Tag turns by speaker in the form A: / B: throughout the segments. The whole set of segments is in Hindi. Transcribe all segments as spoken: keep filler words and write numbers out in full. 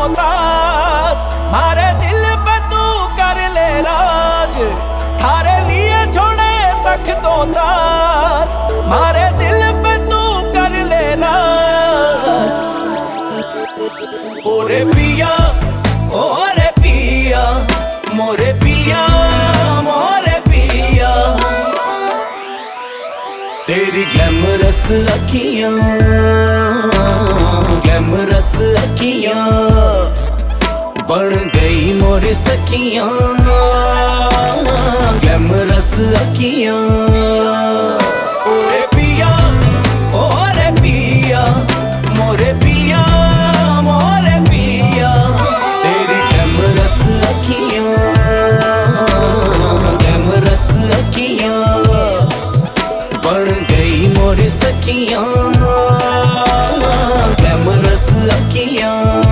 A: मोहताज, मारे दिल पे तू कर ले राज, थारे लिए छोड़े तक तो ताज, मारे दिल पे तू कर ले राज। ओरे पिया ओरे पिया मोरे पिया मोरे पिया, तेरी ग्लैमरस अखियां ग्लैमरस अखियां बन गई मोरी सखियां, ग्लैमरस अखियां। ओरे पिया ओरे पिया मोरे पिया मोरे पिया, तेरी ग्लैमरस अखियां ग्लैमरस अखियां बन गई मोरी सखियां, ग्लैमरस अखियां।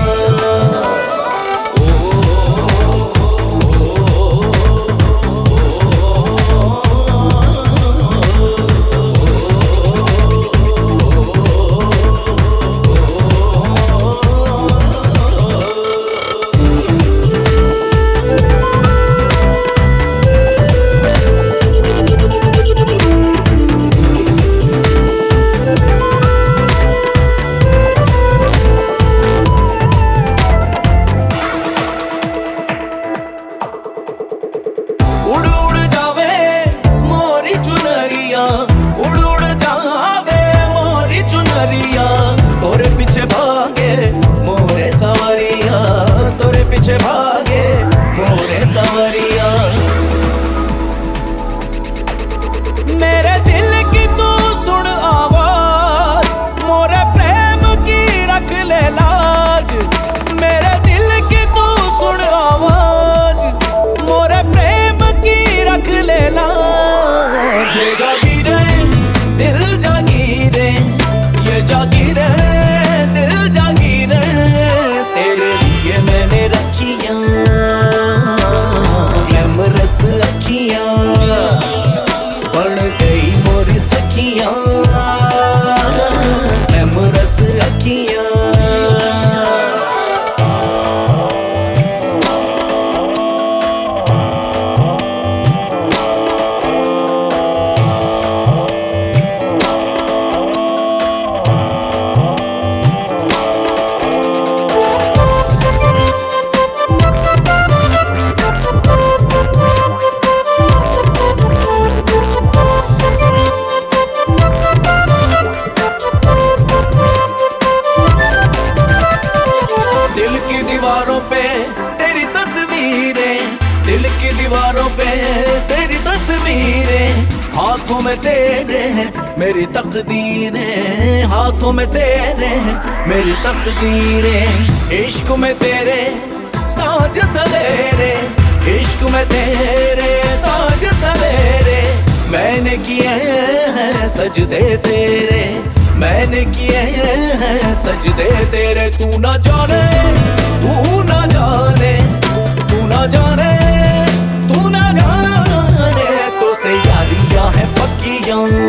A: उड़ उड़ जावे मोरी चुनरिया, उड़ उड़ जावे मोरी चुनरिया, तोरे पीछे भागे मोरे सवरिया, तोरे पीछे भागे मोरे सवरिया। मेरे दिल की तू सुन आवाज, मोरे प्रेम की रख ले लाज, मेरे दिल की तू सुन आवाज, मोरे प्रेम रख लेना। ये जागीरे दिल जागीरे, ये जागीरे दिल जागीरे, तेरे लिए मैंने रखियां ग्लैमरस अखियां बन गई मोरी सखियां, ग्लैमरस अखियां। दिल की दीवारों पे तेरी तस्वीरें, दिल की दीवारों पे तेरी तस्वीरें, हाथों में तेरे हैं मेरी तकदीरें, हाथों में तेरे हैं मेरी तकदीरें, इश्क में तेरे साज सवेरे, इश्क में तेरे साज सवेरे, मैंने किए हैं सजदे तेरे, मैंने किए हैं सजदे तेरे, तू ना जाने तू ना जाने तू ना जाने तू ना जाने, तो से यारियां है पक्कियां।